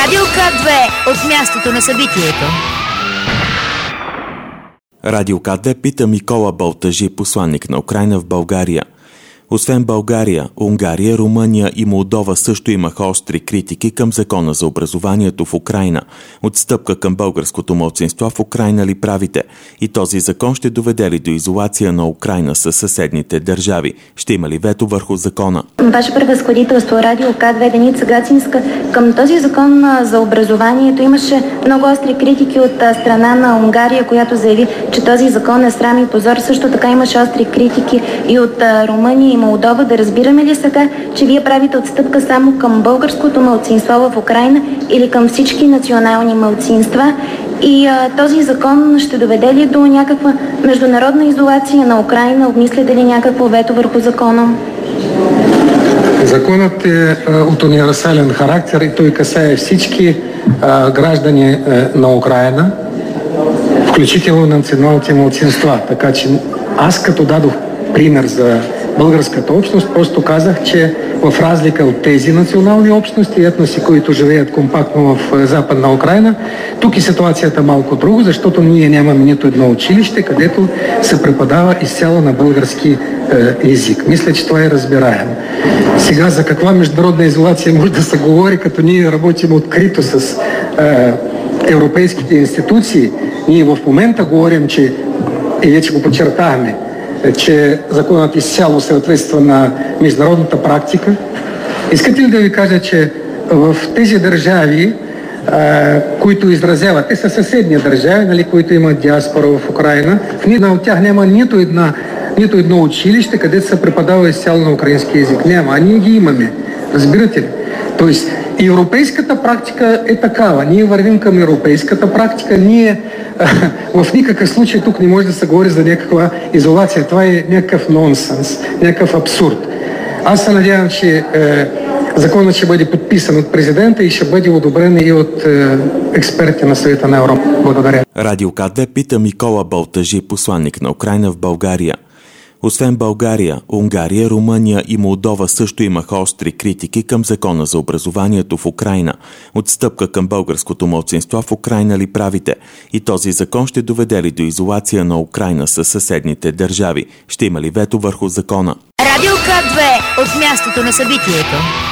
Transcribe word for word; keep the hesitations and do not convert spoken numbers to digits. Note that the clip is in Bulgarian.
Радио К две от мястото на събитието. Радио К две пита Микола Балтажи, посланник на Украйна в България. Освен България, Унгария, Румъния и Молдова също имаха остри критики към закона за образованието в Украйна. Отстъпка към българското малцинство в Украйна ли правите? И този закон ще доведе ли до изолация на Украйна със съседните държави? Ще има ли вето върху закона? Ваше превъзходителство, Радио К две, Деница Гацинска. Към този закон за образованието имаше много остри критики от страна на Унгария, която заяви, че този закон е срам и позор. Също така имаше остри критики и от Румъния и Молдова. Да разбираме ли сега, че вие правите отстъпка само към българското малцинство в Украйна или към всички национални малцинства? И а, този закон ще доведе ли до някаква международна изолация на Украйна? Обмисляте ли някакво вето върху закона? Законът е а, от универсален характер и той касае всички а, граждани а, на Украйна, включително националните малцинства. Така че аз като дадох пример за българската общност, просто казах, че в разлика от тези национални общности и етноси, които живеят компактно в Западна Украйна, тук и ситуацията е малко друго, защото ние нямаме нито едно училище, където се преподава изцяло на български е, език. Мисля, че това е разбираемо. Сега за каква международна изолация може да се говори, като ние работим открито с е, европейските институции. Ние в момента говорим, че, и вече го подчертаваме, че законът изцяло съответства на международната практика. Искате ли да ви кажа, че в тези държави, които изразяват, те са съседни държави, нали, които имат диаспора в Украйна, в нито от тях няма нито, една, нито едно училище, където се преподава изцяло на украински език. Няма, а ние ги имаме. Разбирате ли? Тоест, европейската практика е такава. Ние вървим към европейската практика. Ние в никакъв случай тук не може да се говори за някаква изолация. Това е някакъв нонсенс, някакъв абсурд. Аз се надявам, че е, законът ще бъде подписан от президента и ще бъде одобрен и от е, експерти на Съвета на Европа. Благодаря. Радио К две пита Микола Балтажи, посланник на Украйна в България. Освен България, Унгария, Румъния и Молдова също имаха остри критики към закона за образованието в Украйна. Отстъпка към българското малцинство в Украйна ли правите? И този закон ще доведе ли до изолация на Украйна със съседните държави? Ще има ли вето върху закона? Радио К две от мястото на събитието.